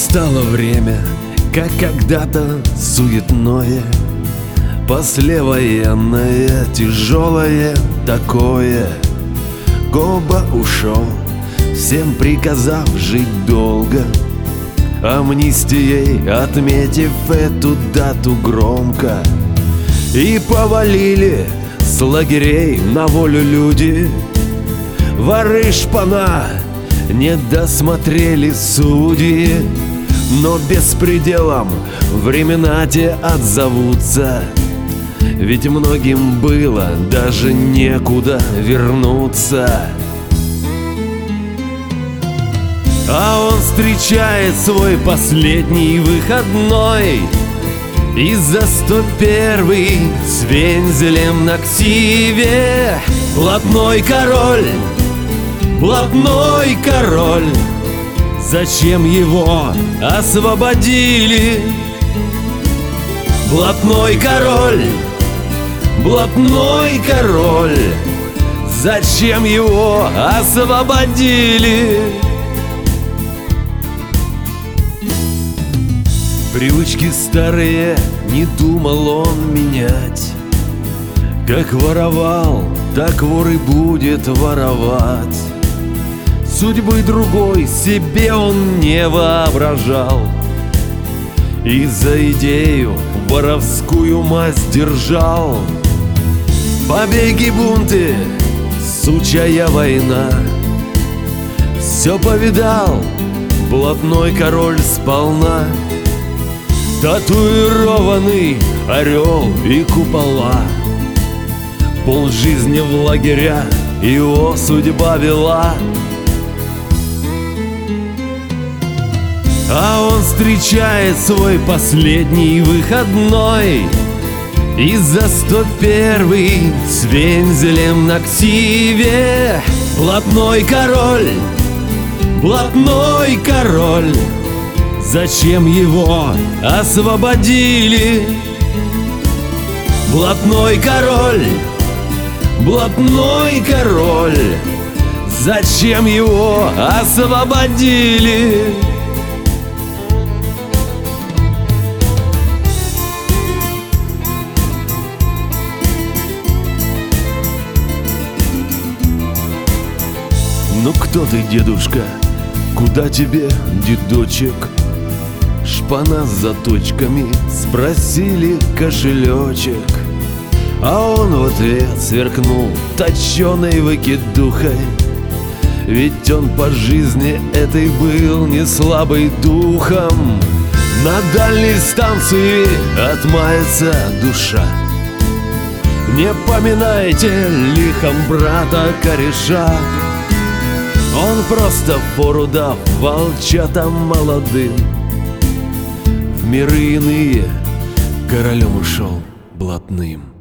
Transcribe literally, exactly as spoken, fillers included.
Настало время, как когда-то суетное, послевоенное, тяжелое такое. Коба ушел, всем приказав жить долго, амнистией отметив эту дату громко. И повалили с лагерей на волю люди, воры шпана, не досмотрели судьи. Но беспределом времена те отзовутся, ведь многим было даже некуда вернуться. А он встречает свой последний выходной, и за сто первый с вензелем на ксиве. Блатной король, блатной король, зачем его освободили? Блатной король, блатной король, зачем его освободили? Привычки старые не думал он менять. Как воровал, так вор и будет воровать. Судьбы другой себе он не воображал, и за идею воровскую масть держал. Побеги, бунты, сучая война, все повидал блатной король сполна. Татуированный орел и купола, полжизни в лагеря его судьба вела. А он встречает свой последний выходной, и за сто первый с вензелем на ксиве. Блатной король, блатной король, зачем его освободили? Блатной король, блатной король, зачем его освободили? Ну кто ты, дедушка? Куда тебе, дедочек? Шпана с заточками, спросили кошелечек. А он в ответ сверкнул точеной выкидухой, ведь он по жизни этой был не слабый духом. На дальней станции отмается душа, не поминайте лихом брата кореша. Он просто фору дав волчатам молодым, в миры иные королем ушел блатным.